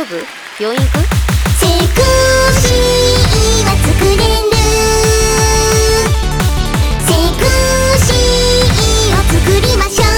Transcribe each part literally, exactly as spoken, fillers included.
夫？病院行く？ セクシーは作れる。セクシーを作りましょ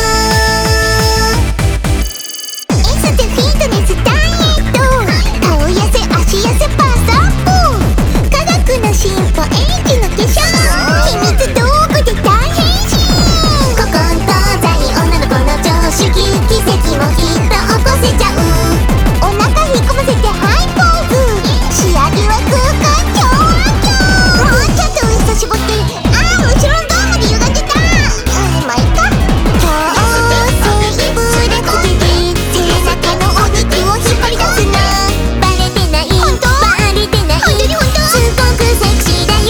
う。エステフィットネスダイエット、顔痩せ足痩せパサッポ、科学の進歩エイジの化粧、秘密道具で大変身。古今東西女の子の常識、奇跡もきっと起こせちゃう。お腹引っ込ませてハイポーズ、仕上げは空間超安強。もうちょっとウエスト絞って、あー後ろのドームで歪んでた。うんまあいっか。強制ブレーキで背中のお肉を引っ張り出すの。バレてないバレてない、すごくセクシーだよ。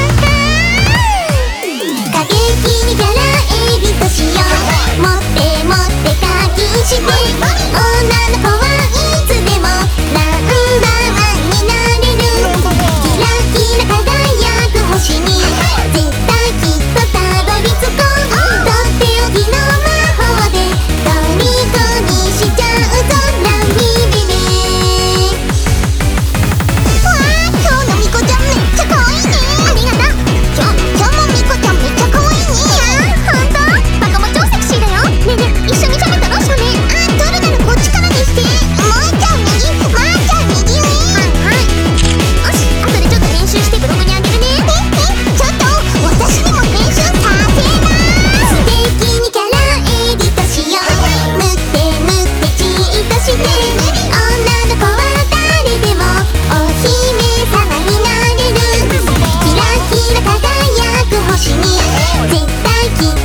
過激にキャラエビとしよう。持って持って課金して、女の子はいつでもナンバーワンになれる。キラキラ輝く星に絶対きっとたどり着こう。とっておきの魔法で虜にしちゃうぞラミビビ。わあ今日のミコちゃんめっちゃ可愛いね。ありがとう。今日今日もミコちゃんめっちゃ可愛いね。いやほんとバカも超セクシーだよ。ねえねえ一緒に喋ったの少年。あ撮るならこっちからにして。もうちょい右もうちょい右上。はいはいよし後でちょっと練習してブログにあげるね。ええちょっと私にも練習させな。素敵にキャラエディットしよう。塗って塗ってチートして、女の子は誰でもお姫様になれる。キラキラ輝く星に絶対きっ